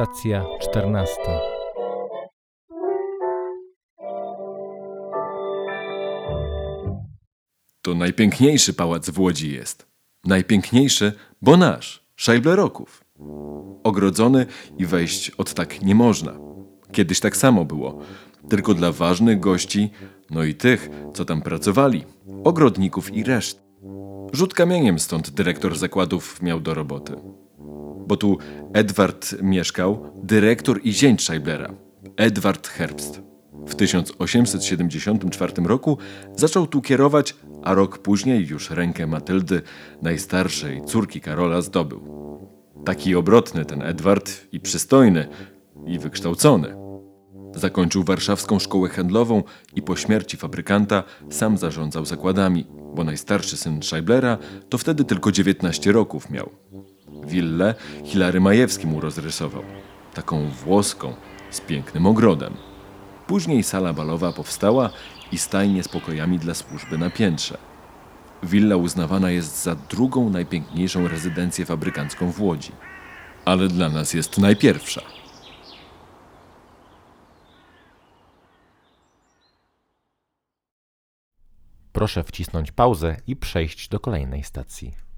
Stacja 14. To najpiękniejszy pałac w Łodzi jest. Najpiękniejszy, bo nasz, Szajbleroków. Ogrodzony i wejść od tak nie można. Kiedyś tak samo było. Tylko dla ważnych gości, no i tych, co tam pracowali, ogrodników i reszt. Rzut kamieniem stąd dyrektor zakładów miał do roboty. Bo tu Edward mieszkał, dyrektor i zięć Szajblera, Edward Herbst. W 1874 roku zaczął tu kierować, a rok później już rękę Matyldy, najstarszej córki Karola, zdobył. Taki obrotny ten Edward i przystojny, i wykształcony. Zakończył warszawską szkołę handlową i po śmierci fabrykanta sam zarządzał zakładami, bo najstarszy syn Szajblera to wtedy tylko 19 roków miał. Willę Hilary Majewski mu rozrysował. Taką włoską, z pięknym ogrodem. Później sala balowa powstała i stajnie z pokojami dla służby na piętrze. Willa uznawana jest za drugą najpiękniejszą rezydencję fabrykancką w Łodzi. Ale dla nas jest najpierwsza. Proszę wcisnąć pauzę i przejść do kolejnej stacji.